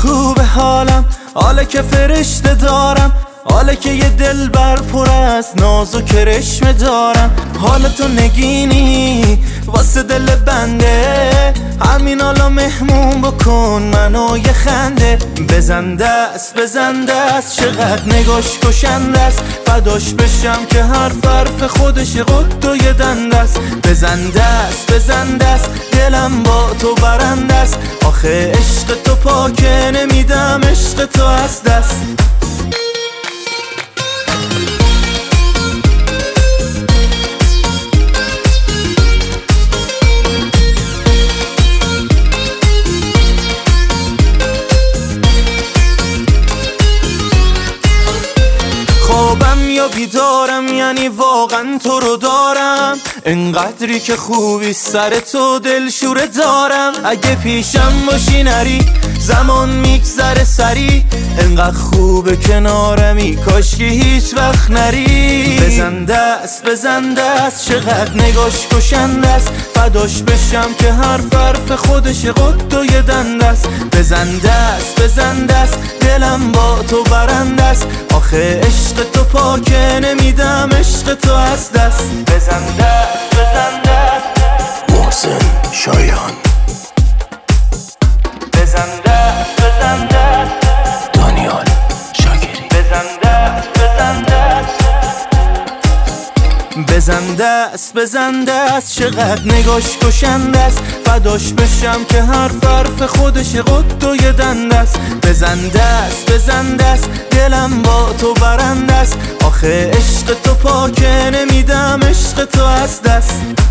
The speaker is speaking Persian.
خوب حالم، حالا که فرشته دارم، حالا که یه دل بر پر از ناز و کرشمه دارم. حالا تو نگینی واسه دل بنده، همین حالا مهمون بکن منو یه خنده. بزن دست چقدر نگاش کشنده است، فداش بشم که هر حرف خودش قد و یه دنده است. بزن دست دلم با تو برنده است، آخه عشق تو پاکه نمیدم عشق تو از دست. خوابم یا بیدارم یعنی واقعا تو رو دارم، انقدری که خوبی سر تو دلشوره دارم. اگه پیشم باشی نری زمان میگذره سری، انقدر خوبه کنارمی کاشکی هیچ وقت نری. بزن دست چقدر نگاش کشنده است، فداش بشم که هر حرف خودش قد و یه دنده است. بزن دست دلم با تو برنده است، آخه عشق تو پاکه نمیدم عشق تو از دست. بزن دست محسن شایان، بزن دست دانیال شاگری. بزن دست چقدر نگاش کشنده است، فداش بشم که هر حرف خودش قد و یه دنده است. بزن دست دلم با تو برنده است، آخه عشق تو پاکه نمیدم عشق تو از دست.